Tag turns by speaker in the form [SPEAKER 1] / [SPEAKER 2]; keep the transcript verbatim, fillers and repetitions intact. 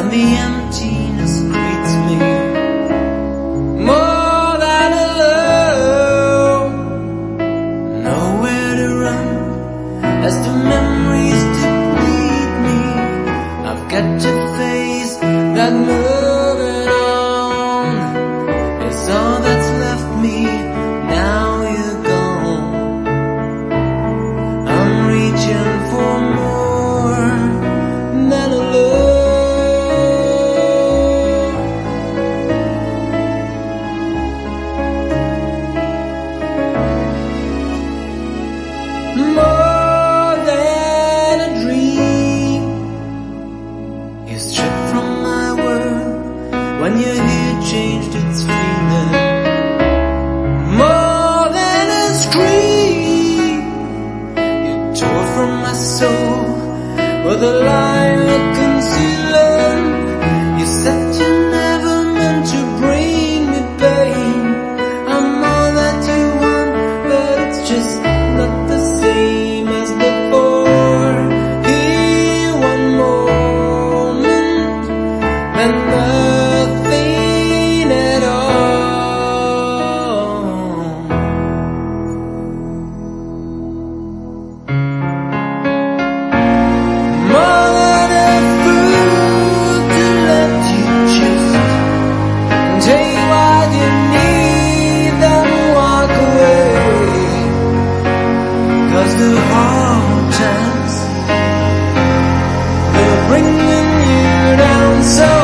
[SPEAKER 1] and the emptiness greets me. More than alone, nowhere to run as the memories deplete me. I've got to face that moving on. It's all that's left me. Now you're gone. I'm reaching for more than alone. More than a dream. You stripped from my world when your hair changed its feeling. More than a scream. You tore from my soul with a lie of concealing. You said you never meant to bring me pain. I'm all that you want, but it's just not the same as before. Here one moment, then nothing at all. More than a fool to let you just take what you need, then walk away. 'Cause the hard times, they're bringing you down so